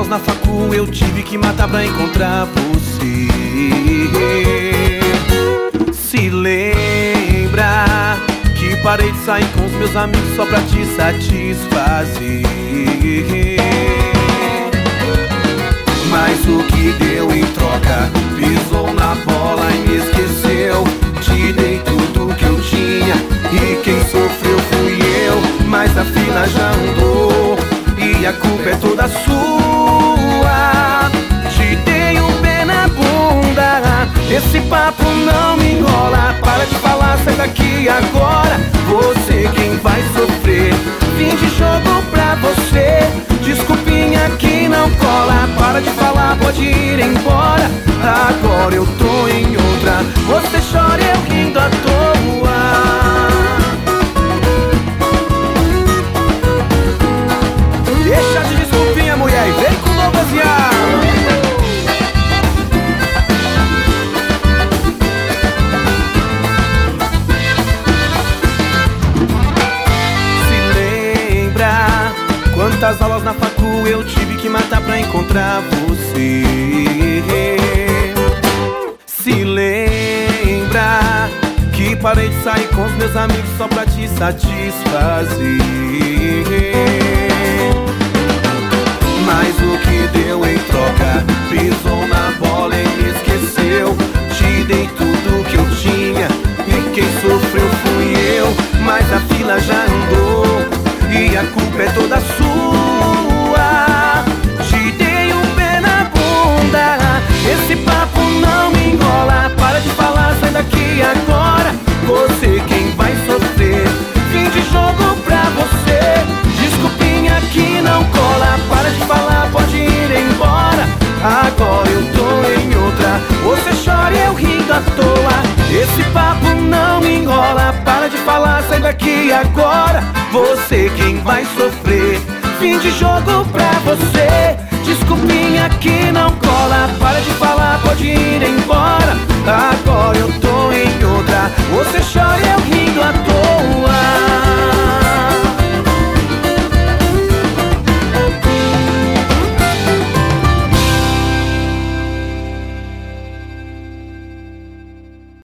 aulas na facu eu tive que matar pra encontrar você. Se lembra que parei de sair com os meus amigos só pra te satisfazer. Mas o que deu em troca? Pisou na bola e me esqueceu. Te dei tudo que eu tinha e quem sofreu fui eu. Mas a fila já andou e a culpa é toda sua. Te dei um pé na bunda, esse papo não me enrola. Para de falar, sai daqui agora. Você quem vai sofrer. Fim de jogo pra você. Desculpinha que não cola. Para de falar, pode ir embora. Agora eu tô em outra. Você chora, eu rindo à toa. Deixa de desculpinha, mulher, e vem com o baseado. Quantas aulas na facu eu tive que matar pra encontrar você. Se lembra que parei de sair com os meus amigos só pra te satisfazer. Mas o que deu em troca? Pisou na bola e me esqueceu. Te dei tudo que eu tinha e quem sofreu fui eu. Mas a fila já andou e a culpa é toda sua. Te dei um pé na bunda, esse papo não me enrola. Para de falar, sai daqui agora. Você quem vai sofrer. Fim de jogo pra você. Desculpinha que não cola. Para de falar, pode ir embora. Agora eu tô em outra. Você chora e eu rindo à toa. Esse papo não me enrola. Para de falar, sai daqui agora. Você quem vai sofrer. Fim de jogo pra você. Desculpinha que não cola. Para de falar, pode ir embora. Agora eu tô em outra. Você chora